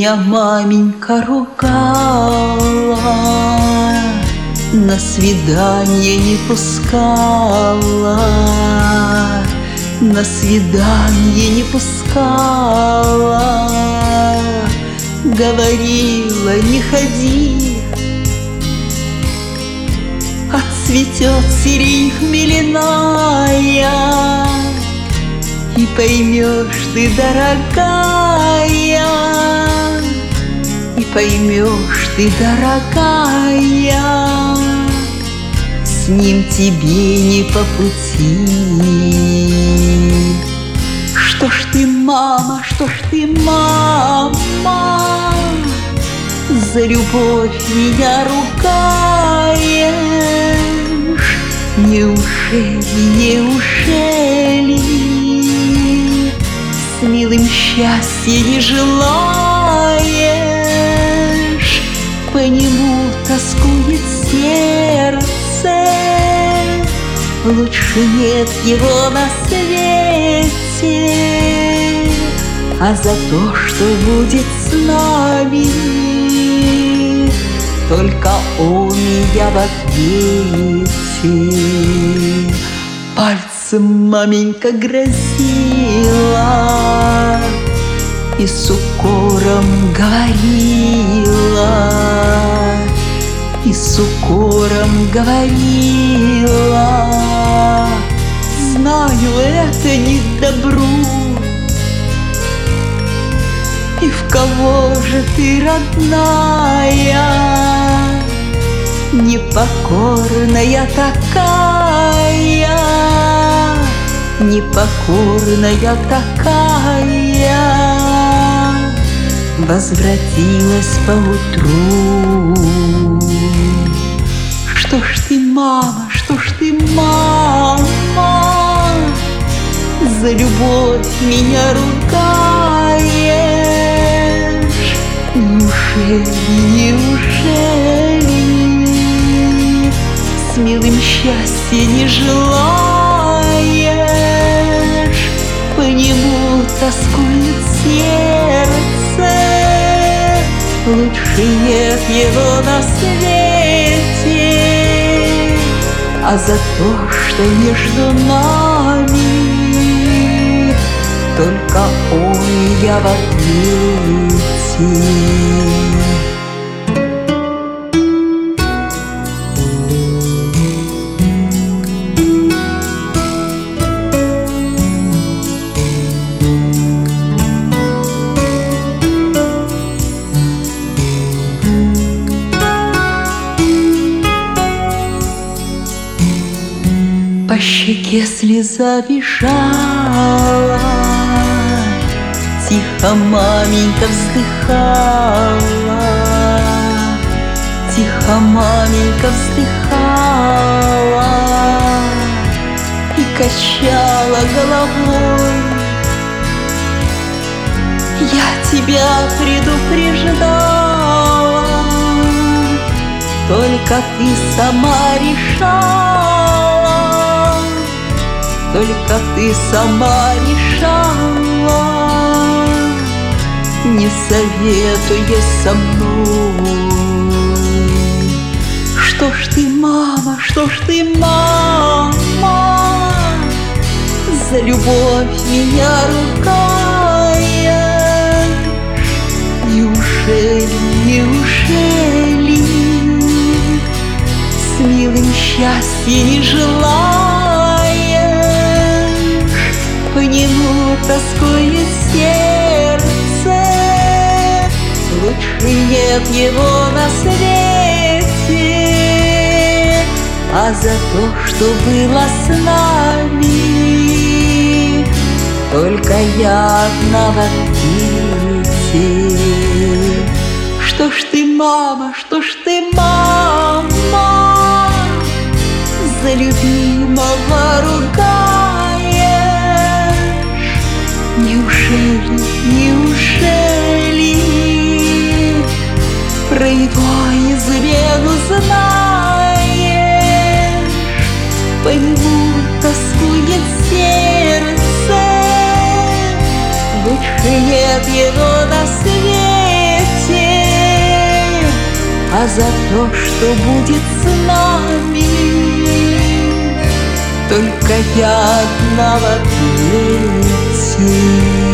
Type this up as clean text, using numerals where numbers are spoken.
Меня маменька ругала, на свидание не пускала, на свидание не пускала. Говорила, не ходи, отцветет сирень хмеляная, и поймешь ты, дорогая, и поймешь ты, дорогая, с ним тебе не по пути. Что ж ты, мама, что ж ты, мама, за любовь меня ругаешь? Неужели с милым счастья не желаешь? По нему тоскует сердце, лучше нет его на свете. А за то, что будет с нами, только он и я в ответе. Пальцем маменька грозила и с укором говорила, и с укором говорила: знаю, это не к добру. И в кого же ты, родная, непокорная такая, непокорная такая, возвратилась поутру? Что ж ты, мама, что ж ты, мама, за любовь меня ругаешь? Неужели с милым счастья не желаешь? По нему тоскует сердце, лучше нет его на свете. А за то, что между нами, только он и я в ответе. По щеке слеза бежала, тихо маменька вздыхала, тихо маменька вздыхала и качала головой. Я тебя предупреждала, только ты сама решала, только ты сама решала, не советуя со мной. Что ж ты, мама, что ж ты, мама, за любовь меня ругаешь? Неужели с милым счастья не желаешь? По нему тоскует сердце, лучше нет его на свете. А за то, что было с нами, только я одна в ответе. Что ж ты, мама, что ж ты, мама, за любимого ругаешь? Неужели про его измену знаешь? По нему тоскует сердце, лучше нет его на свете. а за то, что будет с нами. Только я одна в ответе.